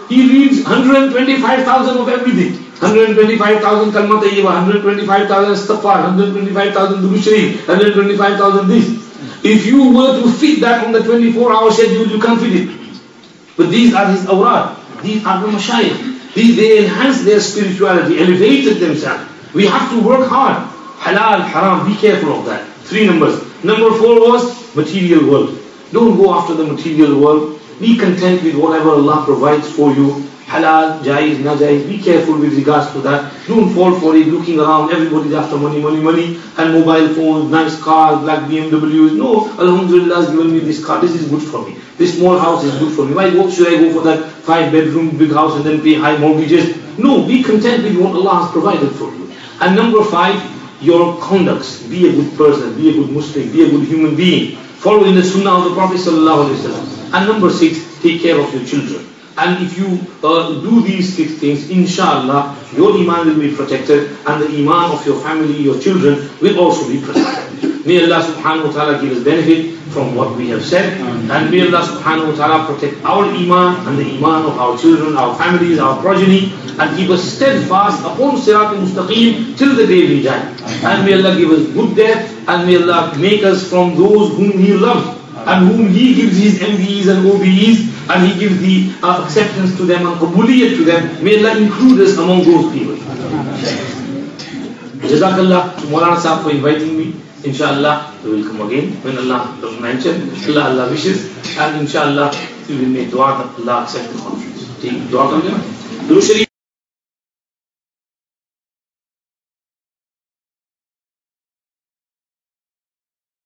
he reads 125,000 of everything. 125,000 kalma tayyiba, 125,000 istighfar, 125,000 durood sharif, 125,000 this. If you were to fit that on the 24-hour schedule, you can't fit it. But these are his awrad. These are the mashayikh. They enhanced their spirituality, elevated themselves. We have to work hard. Halal, haram, be careful of that. 3 numbers. Number 4 was material world. Don't go after the material world. Be content with whatever Allah provides for you. Halal, jaiz, najaiz. Be careful with regards to that. Don't fall for it, looking around. Everybody's after money, money, money. And mobile phones, nice cars, black BMWs. No, Alhamdulillah has given me this car. This is good for me. This small house is good for me. Why should I go for that 5-bedroom big house and then pay high mortgages? No, be content with what Allah has provided for you. And number 5, your conducts. Be a good person, be a good Muslim, be a good human being. Follow in the sunnah of the Prophet ﷺ. And number 6, take care of your children. And if you do these 6 things, inshallah, your iman will be protected, and the iman of your family, your children will also be protected. May Allah subhanahu wa ta'ala give us benefit from what we have said, and may Allah subhanahu wa ta'ala protect our iman and the iman of our children, our families, our progeny, and keep us steadfast upon Sirat al-Mustaqim till the day we die. And may Allah give us good death, and may Allah make us from those whom He loves, and whom He gives His MVs and OBEs, and He gives the acceptance to them and qabuliyat to them. May Allah include us among those people. Jazakallah to Maulana Sahib for inviting me. Inshallah, we will come again when Allah mention. Allah wishes, and inshallah we will make dua that Allah accept the conference. Take dua kar liya.